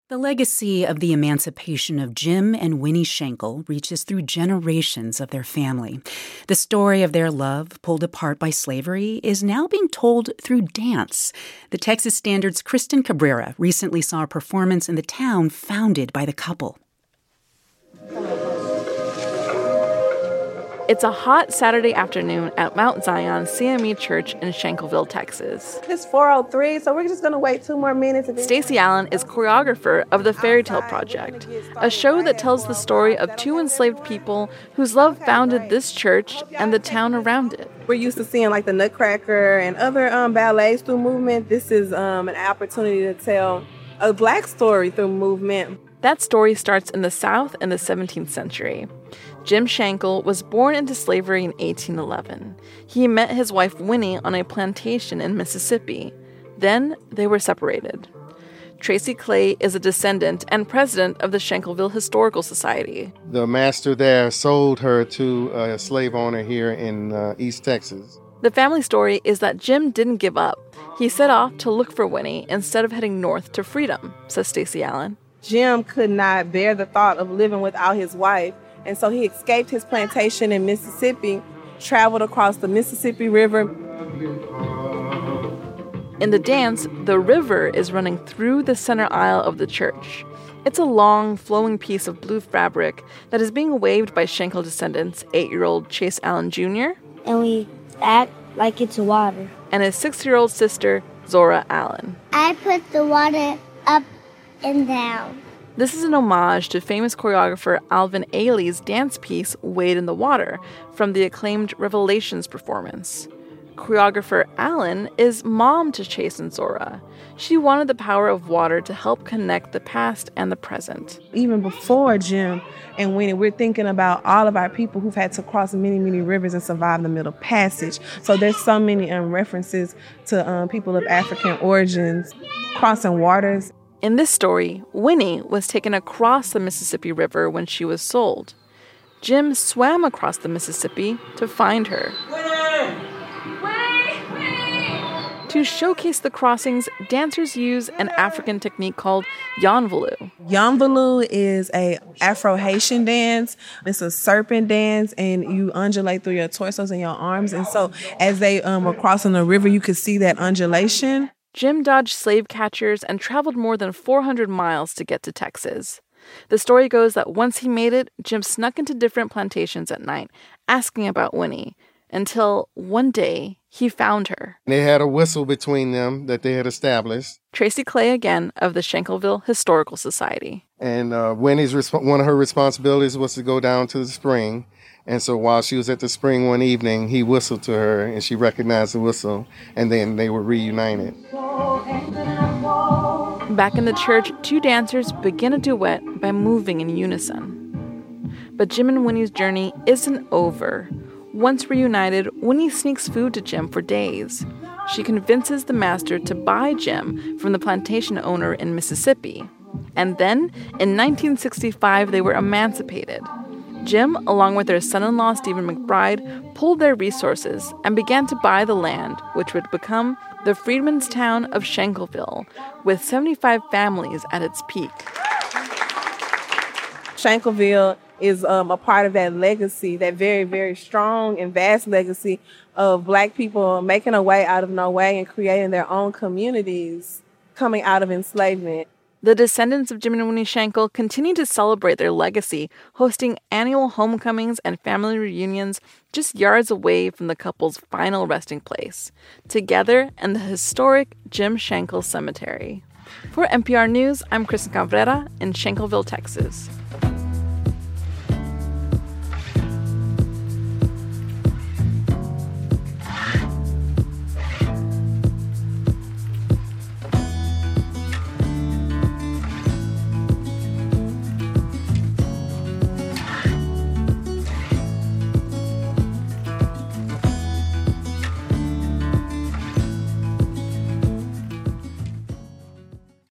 The legacy of the emancipation of Jim and Winnie Schenkel reaches through generations of their family. The story of their love, pulled apart by slavery, is now being told through dance. The Texas Standard's Kristen Cabrera recently saw a performance in the town founded by the couple. It's a hot Saturday afternoon at Mount Zion CME Church in Schenkelville, Texas. It's 4:03, so we're just going to wait 2 more minutes. Stacey Allen is choreographer of the Fairy Tale Project, a show that tells the story of 2 enslaved people whose love founded this church and the town around it. We're used to seeing like the Nutcracker and other ballets through movement. This is an opportunity to tell a Black story through movement. That story starts in the South in the 17th century. Jim Schenkel was born into slavery in 1811. He met his wife Winnie on a plantation in Mississippi. Then they were separated. Tracy Clay is a descendant and president of the Schenkelville Historical Society. The master there sold her to a slave owner here in East Texas. The family story is that Jim didn't give up. He set off to look for Winnie instead of heading north to freedom, says Stacey Allen. Jim could not bear the thought of living without his wife, and so he escaped his plantation in Mississippi, traveled across the Mississippi River. In the dance, the river is running through the center aisle of the church. It's a long, flowing piece of blue fabric that is being waved by Schenkel descendants 8-year-old Chase Allen Jr. And we act like it's water. And his 6-year-old sister, Zora Allen. I put the water up and down. This is an homage to famous choreographer Alvin Ailey's dance piece, Wade in the Water, from the acclaimed Revelations performance. Choreographer Allen is mom to Chase and Zora. She wanted the power of water to help connect the past and the present. Even before Jim and Winnie, we're thinking about all of our people who've had to cross many, many rivers and survive the Middle Passage. So there's so many references to people of African origins crossing waters. In this story, Winnie was taken across the Mississippi River when she was sold. Jim swam across the Mississippi to find her. Winnie! To showcase the crossings, dancers use an African technique called Yanvalu. Yanvalu is a Afro-Haitian dance. It's a serpent dance, and you undulate through your torsos and your arms. And so as they were crossing the river, you could see that undulation. Jim dodged slave catchers and traveled more than 400 miles to get to Texas. The story goes that once he made it, Jim snuck into different plantations at night, asking about Winnie, until one day he found her. They had a whistle between them that they had established. Tracy Clay again of the Schenkelville Historical Society. And Winnie's one of her responsibilities was to go down to the spring. And so while she was at the spring one evening, he whistled to her, and she recognized the whistle, and then they were reunited. Back in the church, 2 dancers begin a duet by moving in unison. But Jim and Winnie's journey isn't over. Once reunited, Winnie sneaks food to Jim for days. She convinces the master to buy Jim from the plantation owner in Mississippi. And then, in 1965, they were emancipated. Jim, along with their son-in-law Stephen McBride, pooled their resources and began to buy the land, which would become the Freedmen's Town of Schenkelville, with 75 families at its peak. Schenkelville is a part of that legacy, that very, very strong and vast legacy of Black people making a way out of no way and creating their own communities coming out of enslavement. The descendants of Jim and Winnie Schenkel continue to celebrate their legacy, hosting annual homecomings and family reunions just yards away from the couple's final resting place, together in the historic Jim Schenkel Cemetery. For NPR News, I'm Kristen Cabrera in Schenkelville, Texas.